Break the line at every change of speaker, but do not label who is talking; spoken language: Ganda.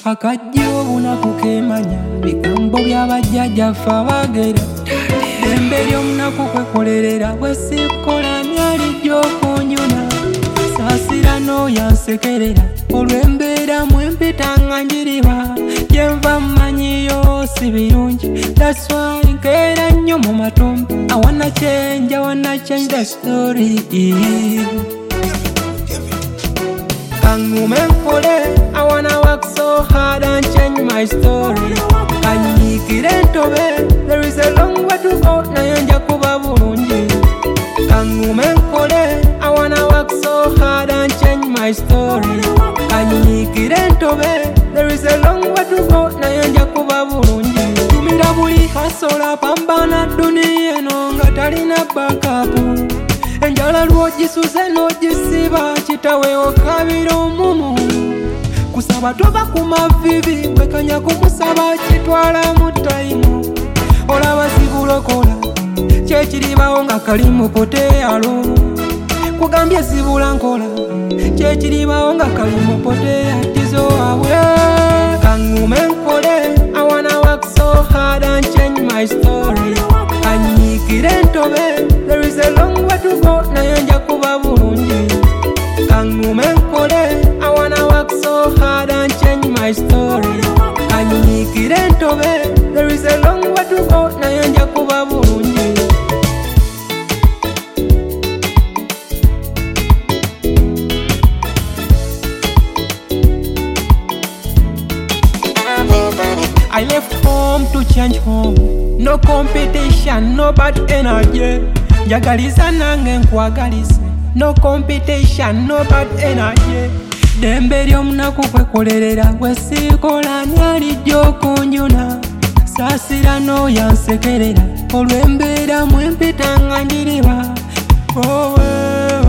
akajja obunaku kemanya bigambo by'abajjajjaffe abaagera ddembe ly'omunaku kwekolerera bwe sikola nyalijja okunjuna saasira n'oyansekerera olw'embeera mwempita nga njiriba gyenva mmanyiyo si birungi that's why nkeera nnyo mu matumbi I wanna change the story kangume nkole I wanna work so hard and change my story kanyiikire ntobe there is a long way to go naye nja kuba bulungi kangume nkole I wanna work so hard and change my story kanyiikire ntobe there is a long way to go naye nja kuba bulungi tumira buli hasola pambana duniya eno nga talina backup enjala lw'ogisuze n'ogisiba kitawe okabira omumu kusaba toba ku mavivi kwekanya kumusaba kitwala mu tayimu olaba zibulokola kyekiribawo nga kali mu potealo kugambye zibula nkola kyekiribawo nga kali mu poteatizo awe kangume nkole I wanna work so hard and change my story kanyiikire ntobe there is a long way to go naye nja kuba bulungi kangume nkole I wanna work so hard and change my story kanyiikire ntobe there is a long way to go naye nja kuba bulungi I left home to change home. No competition, no bad energy. Njagaliza nange nkwagalize. No competition, no bad energy. Ddembe ly'omunaku kwekolerera bwe sikola nyalijja okunjuna saasira n'oyansekerera olw'embeera mwempita nga njiriba